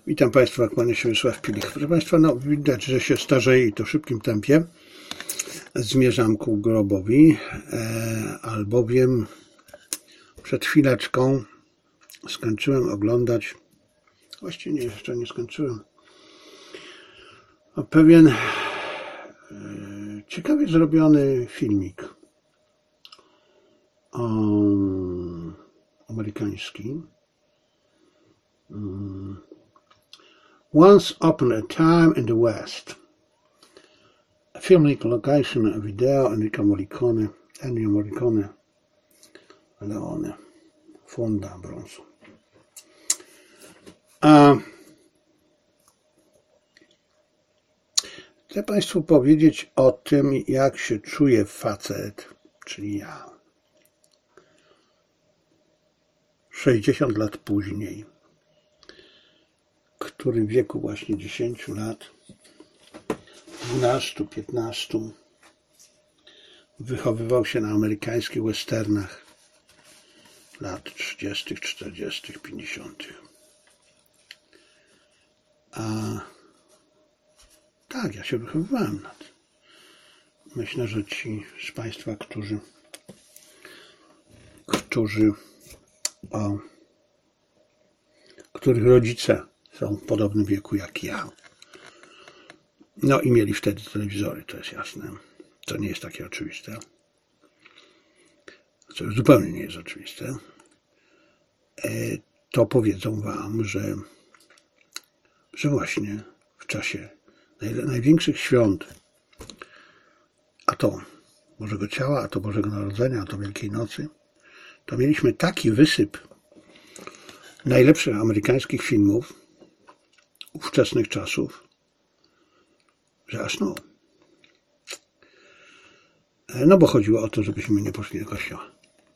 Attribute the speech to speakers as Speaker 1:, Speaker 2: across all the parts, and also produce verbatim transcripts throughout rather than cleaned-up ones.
Speaker 1: Witam Państwa, kłania się Wiesław Pilich. Proszę Państwa, no widać, że się starzeje i to w szybkim tempie. Zmierzam ku grobowi, e, albowiem przed chwileczką skończyłem oglądać, właściwie nie, jeszcze nie skończyłem, pewien e, ciekawie zrobiony filmik o, amerykański. Once Upon a Time in the West. Filmik, location, wideo Enrico Morricone, Ennio Morricone, Leone, Fonda brązu. A chcę Państwu powiedzieć o tym, jak się czuje facet, czyli ja, sześćdziesiąt lat później, który w wieku właśnie dziesięciu lat, dwunastu, piętnastu, wychowywał się na amerykańskich westernach lat trzydziestych, czterdziestych, pięćdziesiątych. A tak, ja się wychowywałem na tym. Myślę, że ci z Państwa, którzy, którzy o, których rodzice są w podobnym wieku jak ja. No i mieli wtedy telewizory, to jest jasne. To nie jest takie oczywiste. Co już zupełnie nie jest oczywiste. To powiedzą Wam, że, że właśnie w czasie największych świąt, a to Bożego Ciała, a to Bożego Narodzenia, a to Wielkiej Nocy, to mieliśmy taki wysyp najlepszych amerykańskich filmów ówczesnych czasów, że aż no. No bo chodziło o to, żebyśmy nie poszli do kościoła.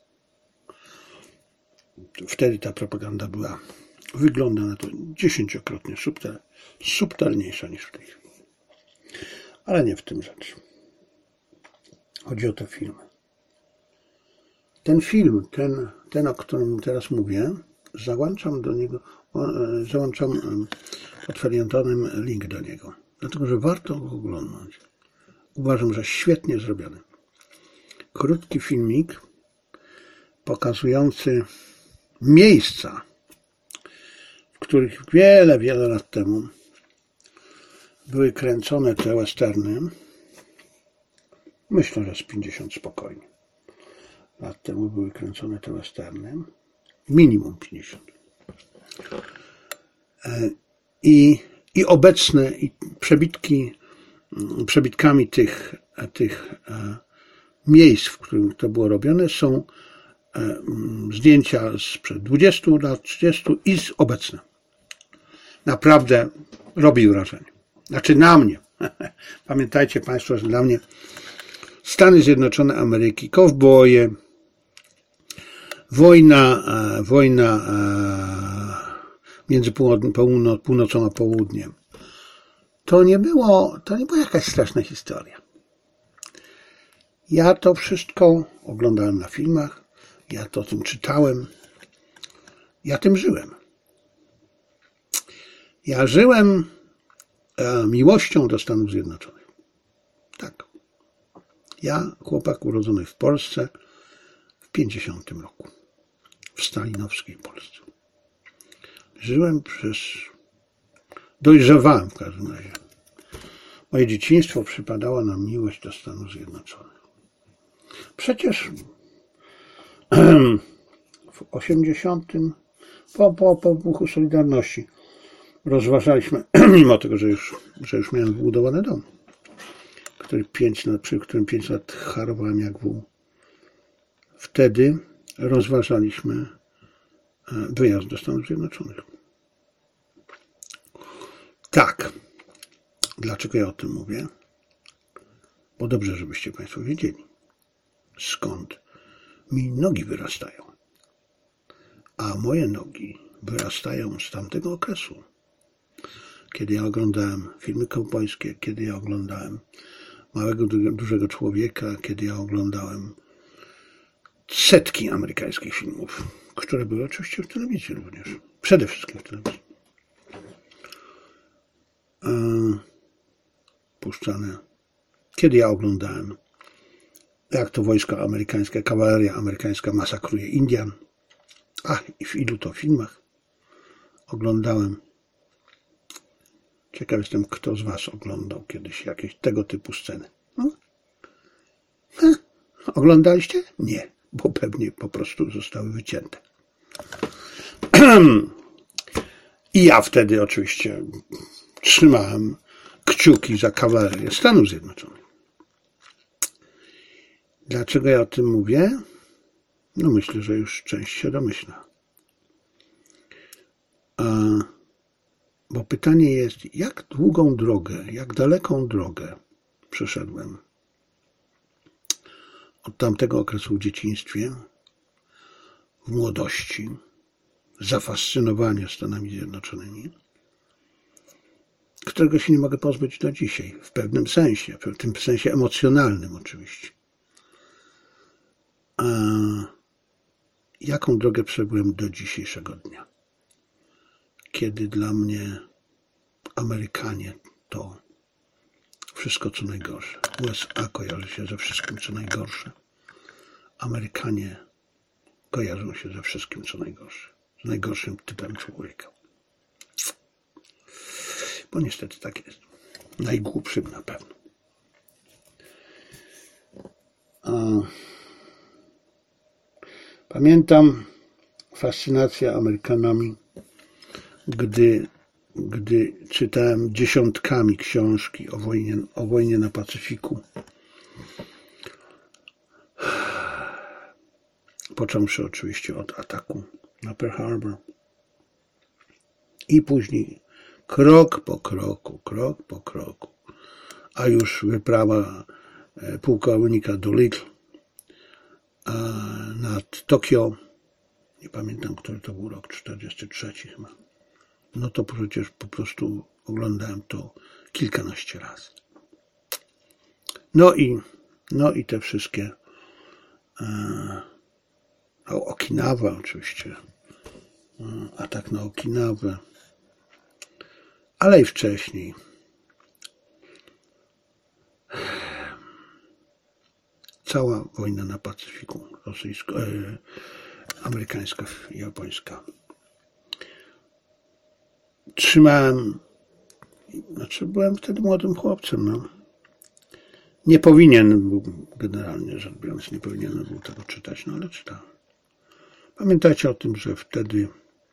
Speaker 1: Wtedy ta propaganda była, wygląda na to dziesięciokrotnie subtel, subtelniejsza niż w tej chwili. Ale nie w tym rzecz. Chodzi o te filmy. Ten film, ten, ten o którym teraz mówię, załączam do niego, załączam pod felietonem link do niego, dlatego że warto go oglądać. Uważam, że świetnie zrobiony. Krótki filmik pokazujący miejsca, w których wiele, wiele lat temu były kręcone te westerny. Myślę, że z pięćdziesiąt spokojnie lat temu były kręcone te westerny. Minimum pięćdziesiąt. I, i obecne i przebitki, przebitkami tych, tych miejsc, w których to było robione, są zdjęcia sprzed dwudziestu lat, trzydziestu i z obecne. Naprawdę robi wrażenie. Znaczy na mnie. Pamiętajcie Państwo, że dla mnie Stany Zjednoczone Ameryki, kowboje, Wojna, wojna między północą a południem. To nie było, to nie była jakaś straszna historia. Ja to wszystko oglądałem na filmach, ja to o tym czytałem, ja tym żyłem. Ja żyłem miłością do Stanów Zjednoczonych. Tak. Ja, chłopak urodzony w Polsce w pięćdziesiątym roku. W stalinowskiej Polsce. Żyłem przez... Dojrzewałem w każdym razie. Moje dzieciństwo przypadało na miłość do Stanów Zjednoczonych. Przecież w osiemdziesiątym po, po, po wybuchu Solidarności rozważaliśmy, mimo tego, że już, że już miałem wybudowany dom, który pięć lat, przy którym pięć lat harowałem jak wół. Wtedy rozważaliśmy wyjazd do Stanów Zjednoczonych. Tak. Dlaczego ja o tym mówię? Bo dobrze, żebyście Państwo wiedzieli, skąd mi nogi wyrastają. A moje nogi wyrastają z tamtego okresu, kiedy ja oglądałem filmy kowbojskie, kiedy ja oglądałem Małego, Dużego Człowieka, kiedy ja oglądałem setki amerykańskich filmów, które były oczywiście w telewizji również. Przede wszystkim w telewizji. puszczane, kiedy ja oglądałem, jak to wojsko amerykańskie, kawaleria amerykańska masakruje Indian. Ach, i w ilu to filmach oglądałem. Ciekaw jestem, kto z was oglądał kiedyś jakieś tego typu sceny. No? Ha, oglądaliście? Nie, bo pewnie po prostu zostały wycięte. I ja wtedy oczywiście trzymałem kciuki za kawalerię Stanów Zjednoczonych. Dlaczego ja o tym mówię? No myślę, że już część się domyśla. A, bo pytanie jest, jak długą drogę, jak daleką drogę przeszedłem od tamtego okresu w dzieciństwie, w młodości, zafascynowania Stanami Zjednoczonymi, którego się nie mogę pozbyć do dzisiaj, w pewnym sensie, w tym sensie emocjonalnym oczywiście. A jaką drogę przebyłem do dzisiejszego dnia, kiedy dla mnie Amerykanie to wszystko co najgorsze. U S A kojarzy się ze wszystkim co najgorsze. Amerykanie kojarzą się ze wszystkim co najgorsze. Z najgorszym typem człowieka. Bo niestety tak jest. Najgłupszym na pewno. A pamiętam fascynację Amerykanami, gdy, gdy czytałem dziesiątkami książki o wojnie, o wojnie na Pacyfiku. Począwszy oczywiście od ataku na Pearl Harbor. I później krok po kroku, krok po kroku, a już wyprawa pułkownika Doolittle nad Tokio, nie pamiętam, który to był rok, czterdziesty trzeci chyba. No to przecież po prostu oglądałem to kilkanaście razy. No i, no i te wszystkie e, Okinawa oczywiście, atak na Okinawę, ale i wcześniej. Cała wojna na Pacyfiku, rosyjsko, e, amerykańska i japońska. Trzymałem, znaczy byłem wtedy młodym chłopcem, no. Nie powinien był, generalnie rzecz biorąc, nie powinienem był tego czytać, no ale czytałem. Pamiętajcie o tym, że wtedy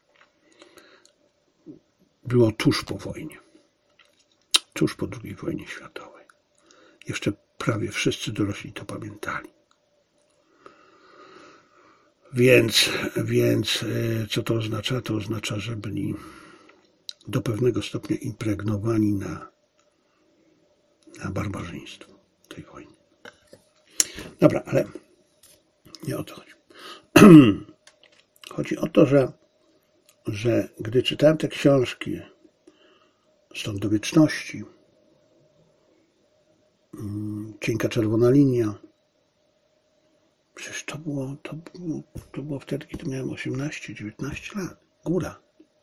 Speaker 1: było tuż po wojnie. Tuż po drugiej wojnie światowej. Jeszcze prawie wszyscy dorośli to pamiętali. Więc, więc co to oznacza? To oznacza, że byli do pewnego stopnia impregnowani na, na barbarzyństwo tej wojny. Dobra, ale nie o to chodzi. Chodzi o to, że, że gdy czytałem te książki Stąd do wieczności, Cienka czerwona linia, przecież to było, to było, to było wtedy, kiedy miałem osiemnaście dziewiętnaście lat. Góra.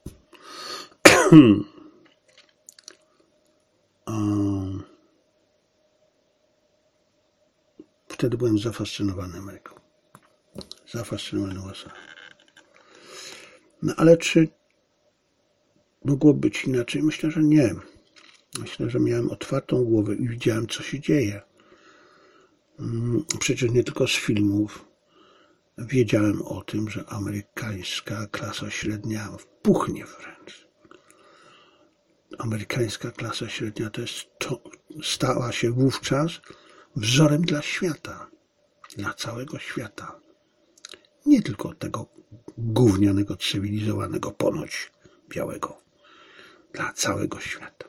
Speaker 1: Wtedy byłem zafascynowany Ameryką. Zafascynowany U S A. No ale czy mogło być inaczej? Myślę, że nie. Myślę, że miałem otwartą głowę i widziałem, co się dzieje. Przecież nie tylko z filmów. Wiedziałem o tym, że amerykańska klasa średnia puchnie wręcz. Amerykańska klasa średnia to jest to, stała się wówczas wzorem dla świata. Dla całego świata. Nie tylko tego gównianego, cywilizowanego, ponoć białego. Dla całego świata.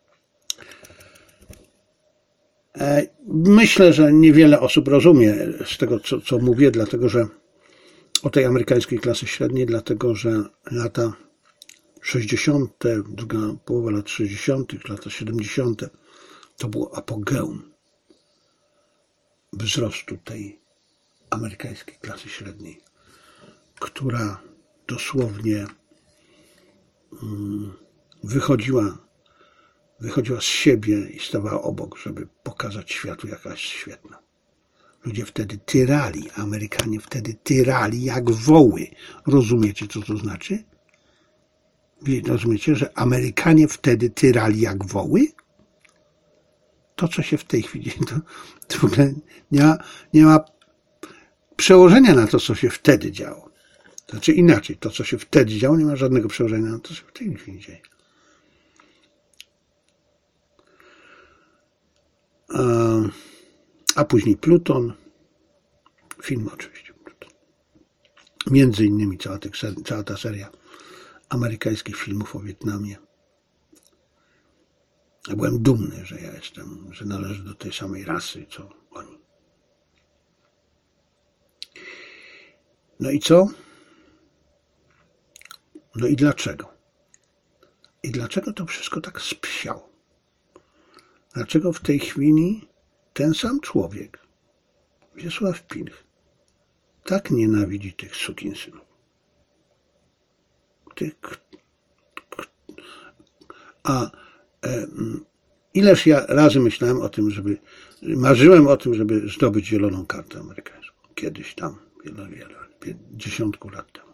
Speaker 1: Myślę, że niewiele osób rozumie z tego, co, co mówię, dlatego że o tej amerykańskiej klasy średniej, dlatego że lata sześćdziesiąte, druga połowa lat sześćdziesiątych, lata siedemdziesiąte to było apogeum wzrostu tej amerykańskiej klasy średniej, która dosłownie wychodziła wychodziła z siebie i stawała obok, żeby pokazać światu, jaka jest świetna. Ludzie wtedy tyrali, Amerykanie wtedy tyrali jak woły. Rozumiecie, co to znaczy? Rozumiecie, że Amerykanie wtedy tyrali jak woły? To, co się w tej chwili, to, to w ogóle nie ma, nie ma przełożenia na to, co się wtedy działo. Znaczy inaczej, to, co się wtedy działo, nie ma żadnego przełożenia na to, co się w tej chwili dzieje. A, a później Pluton, film oczywiście Pluton. Między innymi cała, tych, cała ta seria amerykańskich filmów o Wietnamie. Ja byłem dumny, że ja jestem, że należę do tej samej rasy, co oni. No i co? No i dlaczego? I dlaczego to wszystko tak spsiało? Dlaczego w tej chwili ten sam człowiek, Wiesław Pilch, tak nienawidzi tych sukinsynów? Tych... A e, ileż ja razy myślałem o tym, żeby, marzyłem o tym, żeby zdobyć zieloną kartę amerykańską. Kiedyś tam, wiele, wiele, dziesiątku lat temu.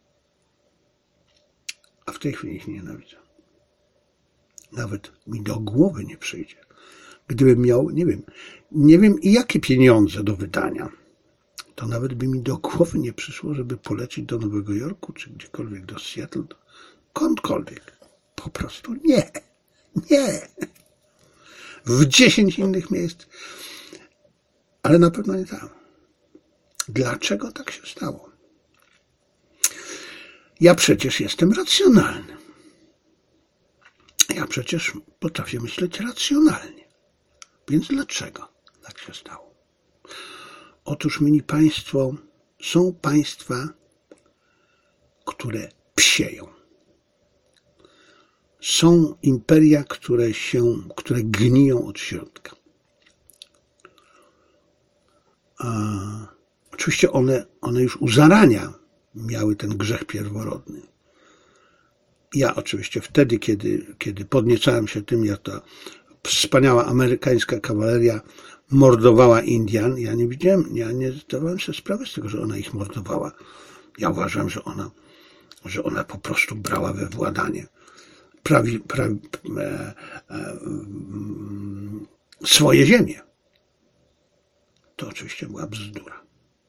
Speaker 1: A w tej chwili ich nienawidzę. Nawet mi do głowy nie przyjdzie. Gdybym miał, nie wiem, nie wiem i jakie pieniądze do wydania, to nawet by mi do głowy nie przyszło, żeby polecieć do Nowego Jorku, czy gdziekolwiek do Seattle, skądkolwiek. Po prostu nie. Nie. W dziesięć innych miejsc. Ale na pewno nie tam. Dlaczego tak się stało? Ja przecież jestem racjonalny. Ja przecież potrafię myśleć racjonalnie. Więc dlaczego tak się stało? Otóż, mili państwo, są państwa, które psieją. Są imperia, które się, które gniją od środka. A oczywiście one, one już u zarania miały ten grzech pierworodny. Ja oczywiście wtedy, kiedy, kiedy podniecałem się tym, jak ta wspaniała amerykańska kawaleria mordowała Indian, ja nie widziałem, ja nie zdawałem sobie sprawy z tego, że ona ich mordowała. Ja uważam, że ona, że ona po prostu brała we władanie prawi, prawi, e, e, swoje ziemie. To oczywiście była bzdura.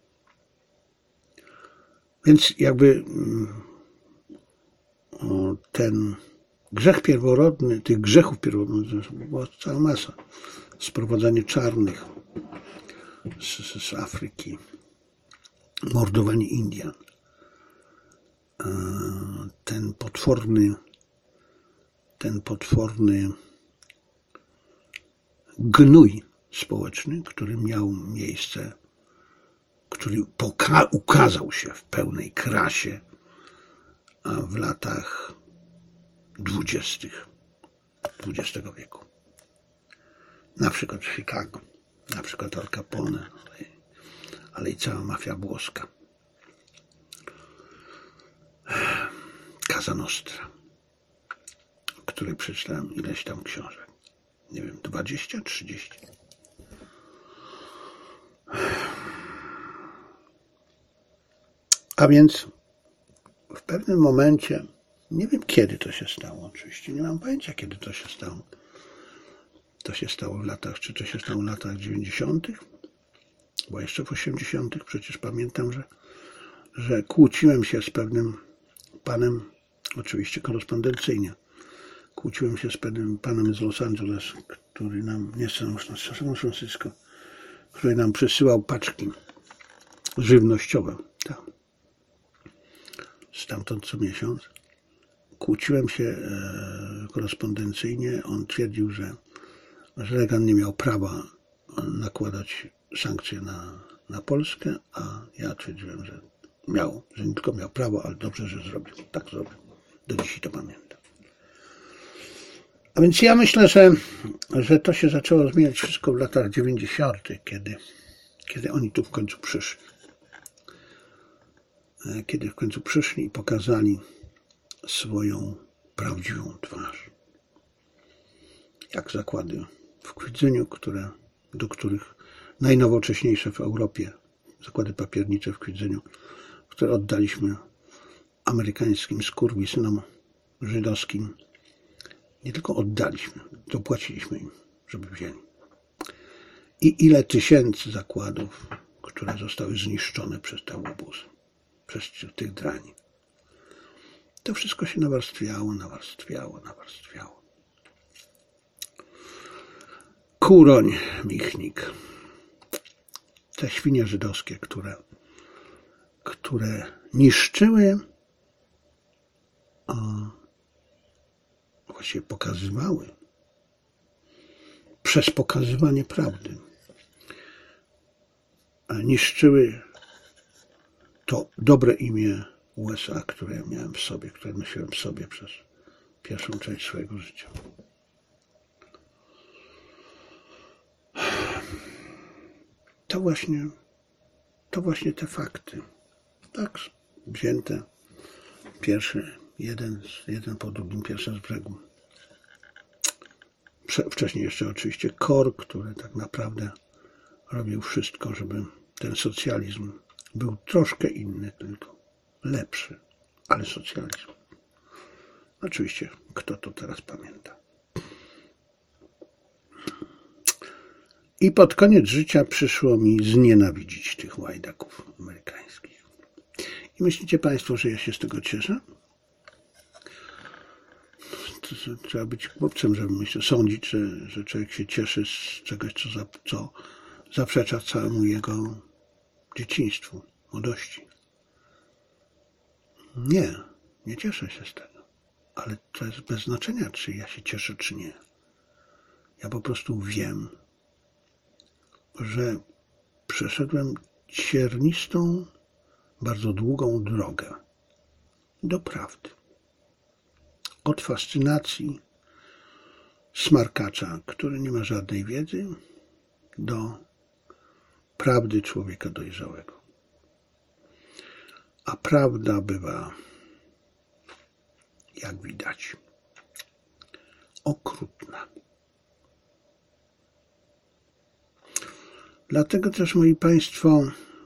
Speaker 1: Więc jakby ten grzech pierworodny, tych grzechów pierworodnych była cała masa. Sprowadzanie czarnych z, z Afryki, mordowanie Indian, ten potworny, ten potworny gnój społeczny, który miał miejsce, który poka- ukazał się w pełnej krasie w latach dwudziestych dwudziestego wieku. Na przykład w Chicago, na przykład Al Capone, ale, ale i cała mafia włoska. Casa Nostra, o której przeczytałem ileś tam książek. Nie wiem, dwadzieścia, trzydzieści. A więc w pewnym momencie, nie wiem kiedy to się stało, oczywiście nie mam pojęcia kiedy to się stało. To się stało w latach, czy to się stało w latach dziewięćdziesiątych, bo jeszcze w osiemdziesiątych przecież pamiętam, że, że kłóciłem się z pewnym panem, oczywiście korespondencyjnie, kłóciłem się z pewnym panem z Los Angeles, który nam, nie z San Francisco, który nam przesyłał paczki żywnościowe. Tak. Stamtąd co miesiąc. Kłóciłem się e, korespondencyjnie. On twierdził, że, że Reagan nie miał prawa nakładać sankcje na, na Polskę, a ja twierdziłem, że miał, że nie tylko miał prawo, ale dobrze, że zrobił. Tak zrobił. Do dzisiaj to pamiętam. A więc ja myślę, że, że to się zaczęło zmieniać wszystko w latach dziewięćdziesiątych, kiedy, kiedy oni tu w końcu przyszli. Kiedy w końcu przyszli i pokazali swoją prawdziwą twarz. jak zakłady w Kwidzyniu, które, do których najnowocześniejsze w Europie zakłady papiernicze w Kwidzyniu, które oddaliśmy amerykańskim skurwysynom żydowskim. Nie tylko oddaliśmy, dopłaciliśmy im, żeby wzięli. I ile tysięcy zakładów, które zostały zniszczone przez te łobuzy, przez tych drani. To wszystko się nawarstwiało, nawarstwiało, nawarstwiało. Kuroń, Michnik. Te świnie żydowskie, które, które niszczyły, a właściwie pokazywały, przez pokazywanie prawdy, niszczyły to dobre imię U S A, które ja miałem w sobie, które nosiłem w sobie przez pierwszą część swojego życia. To właśnie, to właśnie te fakty, tak wzięte, pierwszy, jeden, jeden po drugim, pierwszy z brzegu. Wcześniej jeszcze oczywiście KOR, który tak naprawdę robił wszystko, żeby ten socjalizm był troszkę inny, tylko lepszy, ale socjalizm. Oczywiście, kto to teraz pamięta. I pod koniec życia przyszło mi znienawidzić tych łajdaków amerykańskich. I myślicie Państwo, że ja się z tego cieszę? Trzeba być chłopcem, żeby myślę, sądzić, że, że człowiek się cieszy z czegoś, co, za, co zaprzecza całemu jego dzieciństwu, młodości. Nie, nie cieszę się z tego. Ale to jest bez znaczenia, czy ja się cieszę, czy nie. Ja po prostu wiem, że przeszedłem ciernistą, bardzo długą drogę do prawdy. Od fascynacji smarkacza, który nie ma żadnej wiedzy, do prawdy człowieka dojrzałego. A prawda bywa, jak widać, okrutna. Dlatego też, moi Państwo,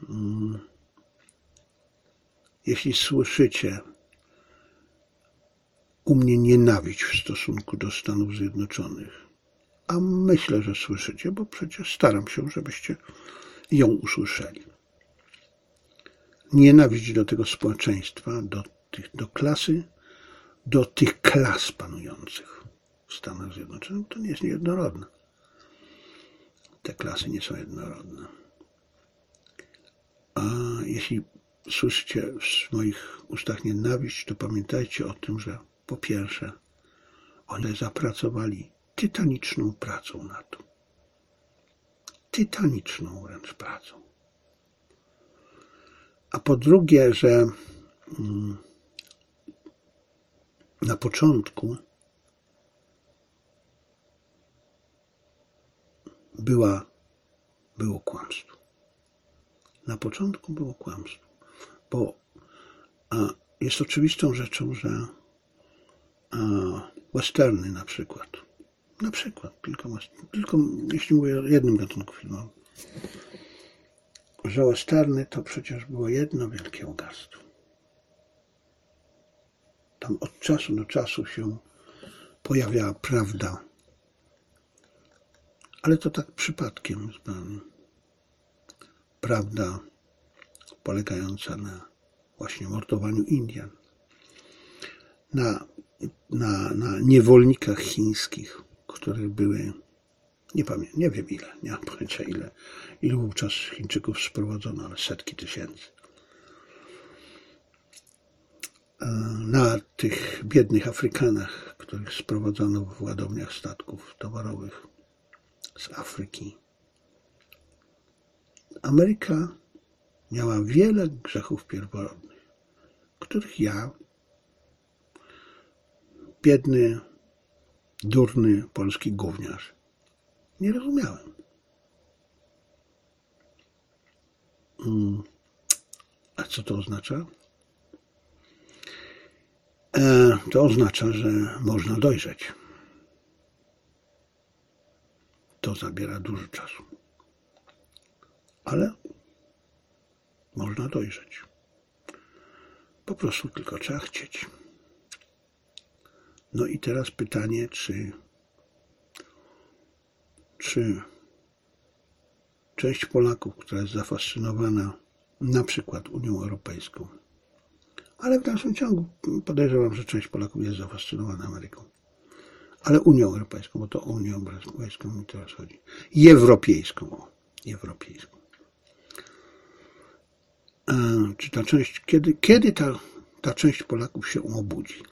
Speaker 1: jeśli słyszycie u mnie nienawiść w stosunku do Stanów Zjednoczonych, a myślę, że słyszycie, bo przecież staram się, żebyście ją usłyszeli. Nienawiść do tego społeczeństwa, do, tych, do klasy, do tych klas panujących w Stanach Zjednoczonych, to nie jest niejednorodne. Te klasy nie są jednorodne. A jeśli słyszycie w moich ustach nienawiść, to pamiętajcie o tym, że po pierwsze, one zapracowali tytaniczną pracą na to. Tytaniczną wręcz pracą. A po drugie, że mm, na początku była, było kłamstwo. Na początku było kłamstwo. Bo a, jest oczywistą rzeczą, że a, westerny na przykład, na przykład, tylko, tylko jeśli mówię o jednym gatunku filmowym, że westerny to przecież było jedno wielkie bogactwo. Tam od czasu do czasu się pojawiała prawda, ale to tak przypadkiem zupełnie. Prawda polegająca na właśnie mordowaniu Indian, na, na, na niewolnikach chińskich, których były, nie pamiętam, nie wiem ile, nie mam pojęcia ile, ilu wówczas Chińczyków sprowadzono, ale setki tysięcy. Na tych biednych Afrykanach, których sprowadzono w ładowniach statków towarowych z Afryki. Ameryka miała wiele grzechów pierworodnych, których ja, biedny, durny polski gówniarz, nie rozumiałem. A co to oznacza? To oznacza, że można dojrzeć. to zabiera dużo czasu. Ale można dojrzeć. Po prostu tylko trzeba chcieć. No i teraz pytanie, czy, czy część Polaków, która jest zafascynowana na przykład Unią Europejską, ale w dalszym ciągu podejrzewam, że część Polaków jest zafascynowana Ameryką, ale Unią Europejską, bo to o Unię Europejską mi teraz chodzi. Europejską. O, europejską. A, czy ta część, kiedy, kiedy ta, ta część Polaków się obudzi?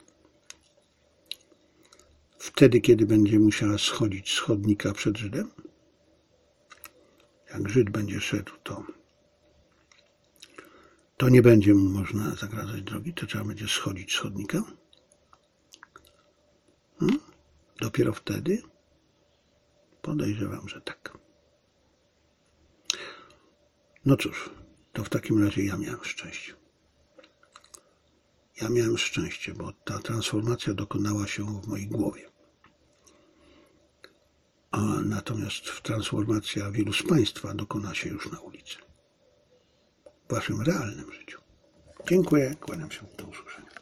Speaker 1: Wtedy, kiedy będzie musiała schodzić z chodnika przed Żydem? Jak Żyd będzie szedł, to, to nie będzie mu można zagradzać drogi, to trzeba będzie schodzić z chodnika. Hmm? Dopiero wtedy? Podejrzewam, że tak. No cóż, to w takim razie ja miałem szczęście. Ja miałem szczęście, bo ta transformacja dokonała się w mojej głowie. A natomiast transformacja wielu z Państwa dokona się już na ulicy. W Waszym realnym życiu. Dziękuję, kłaniam się, do usłyszenia.